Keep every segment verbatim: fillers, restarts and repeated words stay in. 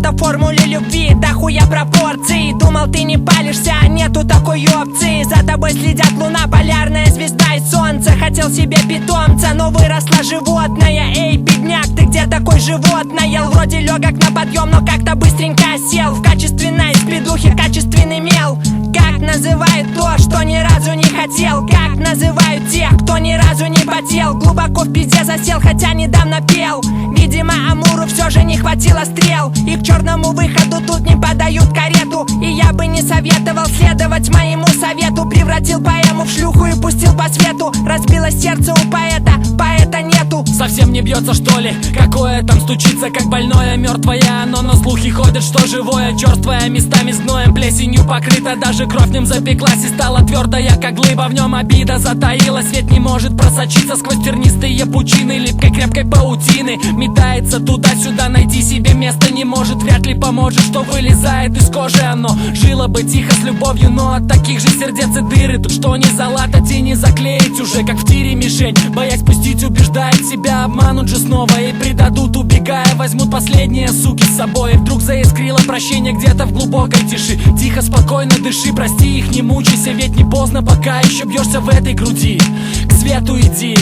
что-то в формуле любви, да хуя пропорций. Думал, ты не палишься, а нету такой опции. За тобой следят луна, полярная звезда и солнце. Хотел себе питомца, но выросло животное. Эй, бедняк, ты где такой животное? Вроде легок на подъем, но как-то быстренько сел. В качественной спидухе качественный мел. Как называют то, что ни разу не хотел? Как называют тех, кто ни разу не потел? Глубоко в пизде засел, хотя недавно пел. Видимо, Амуру все же не хватило стрел, и к черному выходу тут не подают карету. И я бы не советовал следовать моему совету. Превратил поэму в шлюху и пустил по свету. Разбилось сердце у поэта, поэта нету. Совсем не бьется, что ли? Какое там стучится, как больное, мертвое оно. Но слухи ходят, что живое, черствое, местами с гноем, плесенью покрыто. Даже кровь в нем запеклась и стала твердая, как глыба. В нем обида затаилась, свет не может просочиться сквозь тернистые пучины липкой крепкой паутины. Метается туда-сюда, найти себе место не может. Вряд ли поможет, что вылезает из кожи оно. Жило бы тихо с любовью, но от таких же сердец и дыры. Тут что не залатать и не заклеить уже, как в тире мишень. Боясь пустить, убеждает себя, обманут же снова и предадут, убегая. Возьмут последние суки с собой. И вдруг заискрило прощение где-то в глубокой тиши. Тихо, спокойно дыши, прости их, не мучайся, ведь не поздно, пока еще бьешься в этой груди. К свету иди.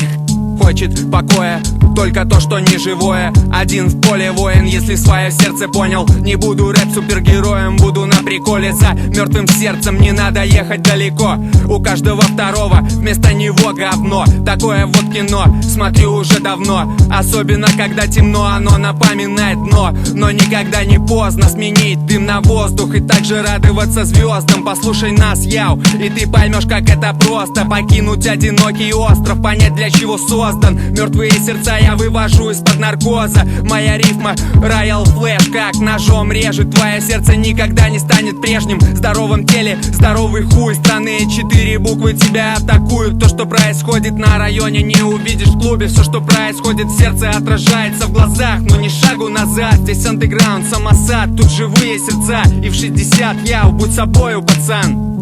Хочет покоя, только то, что не живое. Один в поле воин, если свое сердце понял. Не буду рэп-супергероем, буду на приколе. За мертвым сердцем не надо ехать далеко. У каждого второго вместо него говно. Такое вот кино смотрю уже давно. Особенно когда темно, оно напоминает дно. Но никогда не поздно сменить дым на воздух и также радоваться звездам. Послушай нас, яу, и ты поймешь, как это просто. Покинуть одинокий остров, понять, для чего создан. Мертвые сердца я вывожу из-под наркоза. Моя рифма роял флэш, как ножом режет. Твое сердце никогда не станет прежним. В здоровом теле здоровый хуй. Странные четыре буквы тебя атакуют. То, что происходит на районе, не увидишь в клубе. Все, что происходит в сердце, отражается в глазах. Но ни шагу назад, здесь андеграунд, самосад. Тут живые сердца, и в шестьдесят я будь собою, пацан.